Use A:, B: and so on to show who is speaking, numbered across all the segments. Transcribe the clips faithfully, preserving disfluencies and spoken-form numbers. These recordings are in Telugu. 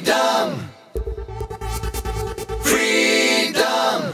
A: Freedom, freedom.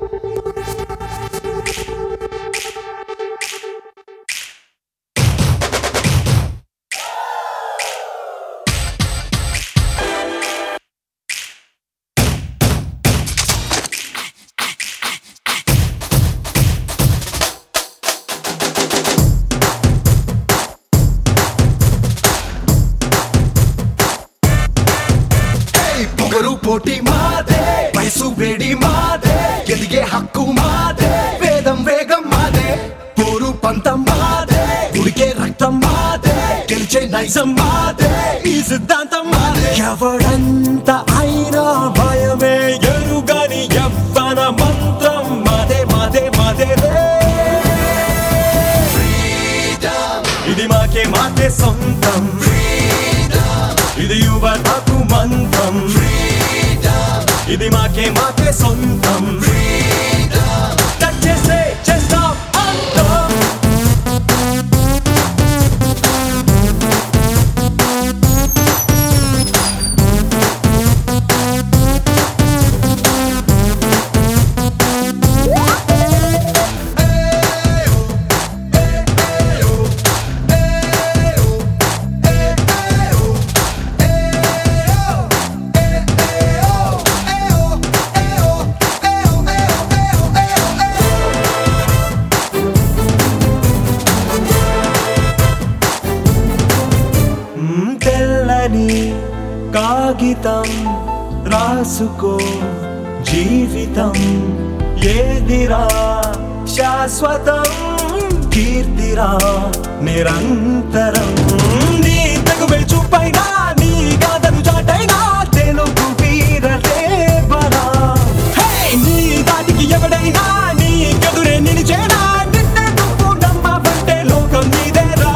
A: పొగరు పోటీ మాదే, వయసు వేడి మాదే, ఎదిగే హక్కు మాదే, వేదం వేగం మాదే, పోరు పంతం మాదే, ఉడికే రక్తం మాదే, గెలిచే నైజం మాదే, ఈ సిద్ధాంతం మాదే. ఎవడంత అయినా భయమే ఎరుగని యవ్వన మంత్రం మాదే మాదే మాదే రే. ఇది మాకే మాకే సొంతం, ఇది యువతకు మంత్రం, ఇది మాకే మాకే సొంతం, టచ్ చేస్తే చేస్తాం అంతం. కాగితం రాసుకో జీవితం ఏదిరా శాశ్వతం, కీర్తిరా నిరంతరం. నీ తగువే చూపైనా నీ గాథను చాటైనా తెలుగు వీరలేవరా. నీ దాటికి ఎవడైనా నీ కదురే నిలిచేనా, నిన్నే నువ్వు నమ్మవంటే లోకం నీదేరా.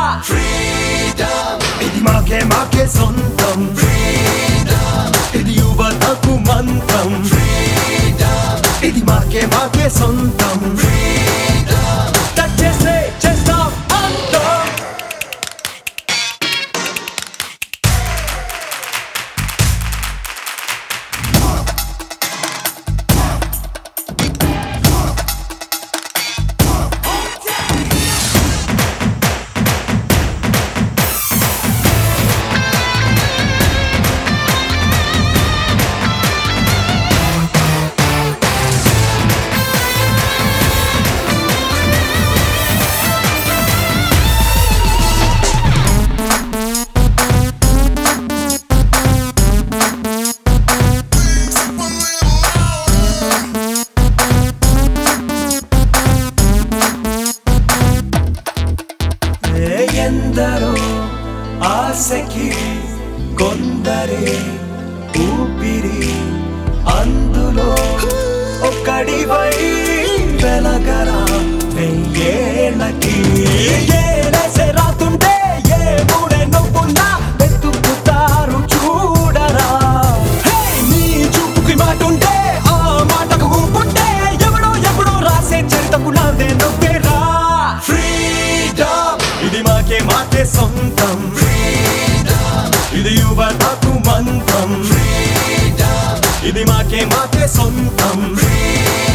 A: ఇది మాకే మాకే సొంతం, ఇది యువతకు మంత్రం, ఇది మాకే మాకే సొంతం, టచ్ చేస్తే చేస్తాం అంతం. ఎందరో ఆశకి కొందరే ఊపిరి, అందులో ఒక్కడివై వెలగరా వెయ్యేళ్ళకి. ఏలేసే రాతుంటే ఏ మూడే నవ్వున్నా వెతుకుతారు చూడరా. నీ చూపుకి మాటుంటే ఆ మాటకు ఊపుంటే ఎవడో ఎవడో రాసే చరితకు నాదే నవ్వేరా. ఇది మాకే మాకే సొంతం, ఇది యువతకు మంత్రం, ఇది మాకే మాకే సొంతం.